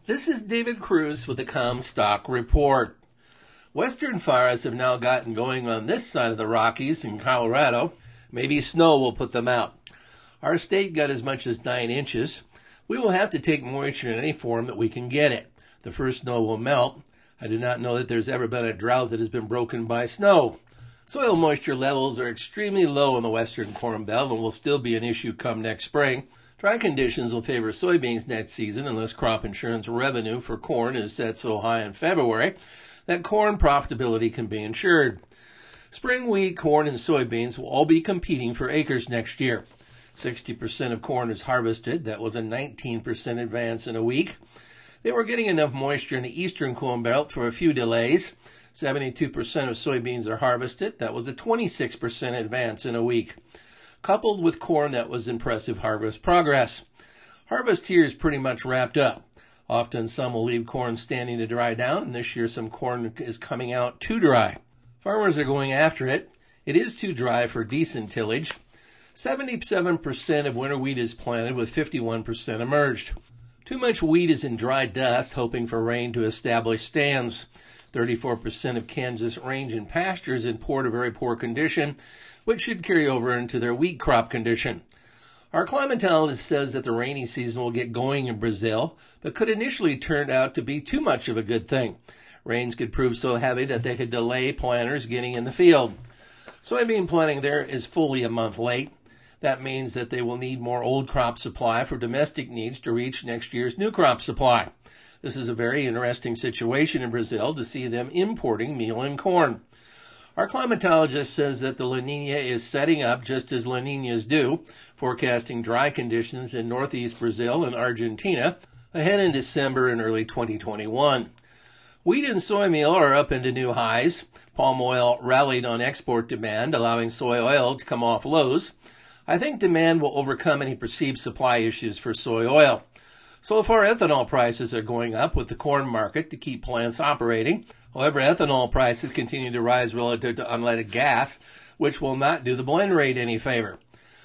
This is David Cruz with the Comstock Report. Western fires have now gotten going on this side of the Rockies in Colorado. Maybe snow will put them out. Our state got as much as 9 inches. We will have to take moisture in any form that we can get it. The first snow will melt. I do not know that there's ever been a drought that has been broken by snow. Soil moisture levels are extremely low in the western Corn Belt and will still be an issue come next spring. Dry conditions will favor soybeans next season unless crop insurance revenue for corn is set so high in February that corn profitability can be ensured. Spring wheat, corn, and soybeans will all be competing for acres next year. 60% of corn is harvested. That was a 19% advance in a week. They were getting enough moisture in the eastern Corn Belt for a few delays. 72% of soybeans are harvested. That was a 26% advance in a week. Coupled with corn, that was impressive harvest progress. Harvest here is pretty much wrapped up. Often some will leave corn standing to dry down, and this year some corn is coming out too dry. Farmers are going after it. It is too dry for decent tillage. 77% of winter wheat is planted, with 51% emerged. Too much wheat is in dry dust, hoping for rain to establish stands. 34% of Kansas range and pastures in very poor condition, which should carry over into their wheat crop condition. Our climatologist says that the rainy season will get going in Brazil, but could initially turn out to be too much of a good thing. Rains could prove so heavy that they could delay planters getting in the field. Soybean planting there is fully a month late. That means that they will need more old crop supply for domestic needs to reach next year's new crop supply. This is a very interesting situation in Brazil to see them importing meal and corn. Our climatologist says that the La Nina is setting up just as La Ninas do, forecasting dry conditions in northeast Brazil and Argentina ahead in December and early 2021. Wheat and soy meal are up into new highs. Palm oil rallied on export demand, allowing soy oil to come off lows. I think demand will overcome any perceived supply issues for soy oil. So far, ethanol prices are going up with the corn market to keep plants operating. However, ethanol prices continue to rise relative to unleaded gas, which will not do the blend rate any favor.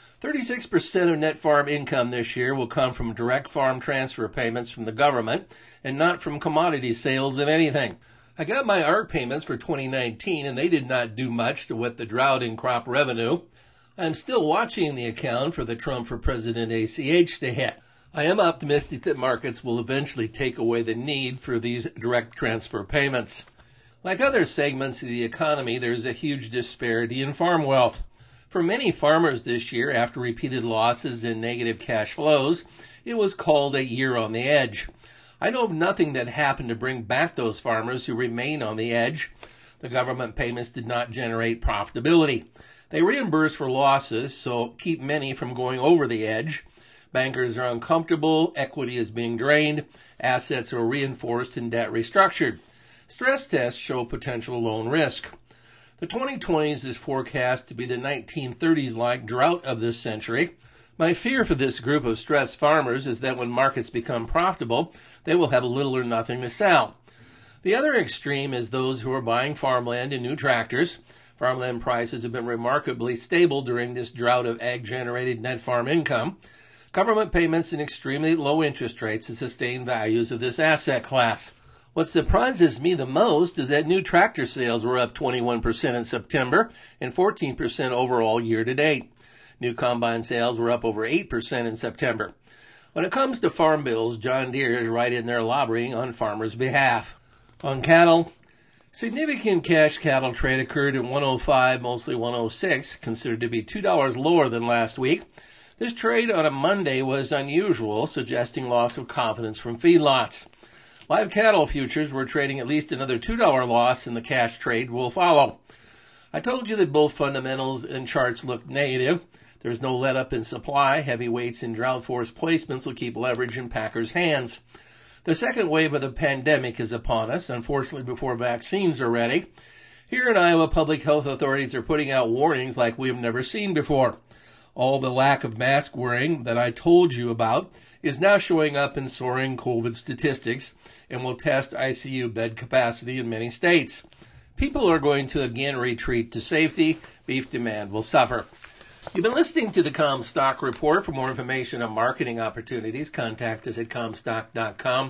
36% of net farm income this year will come from direct farm transfer payments from the government and not from commodity sales of anything. I got my ARC payments for 2019, and they did not do much to whet the drought in crop revenue. I'm still watching the account for the Trump for President ACH to hit. I am optimistic that markets will eventually take away the need for these direct transfer payments. Like other segments of the economy, there is a huge disparity in farm wealth. For many farmers this year, after repeated losses and negative cash flows, it was called a year on the edge. I know of nothing that happened to bring back those farmers who remain on the edge. The government payments did not generate profitability. They reimburse for losses, so keep many from going over the edge. Bankers are uncomfortable, equity is being drained, assets are reinforced and debt restructured. Stress tests show potential loan risk. The 2020s is forecast to be the 1930s-like drought of this century. My fear for this group of stressed farmers is that when markets become profitable, they will have little or nothing to sell. The other extreme is those who are buying farmland and new tractors. Farmland prices have been remarkably stable during this drought of ag-generated net farm income. Government payments and extremely low interest rates have sustained values of this asset class. What surprises me the most is that new tractor sales were up 21% in September and 14% overall year to date. New combine sales were up over 8% in September. When it comes to farm bills, John Deere is right in there lobbying on farmers' behalf. On cattle, significant cash cattle trade occurred at 105, mostly 106, considered to be $2 lower than last week. This trade on a Monday was unusual, suggesting loss of confidence from feedlots. Live cattle futures were trading at least another $2 loss, and the cash trade will follow. I told you that both fundamentals and charts looked negative. There's no let-up in supply. Heavyweights and drought-force placements will keep leverage in packers' hands. The second wave of the pandemic is upon us, unfortunately before vaccines are ready. Here in Iowa, public health authorities are putting out warnings like we have never seen before. All the lack of mask wearing that I told you about is now showing up in soaring COVID statistics and will test ICU bed capacity in many states. People are going to again retreat to safety. Beef demand will suffer. You've been listening to the Comstock Report. For more information on marketing opportunities, contact us at Comstock.com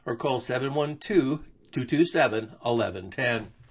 or call 712-227-1110.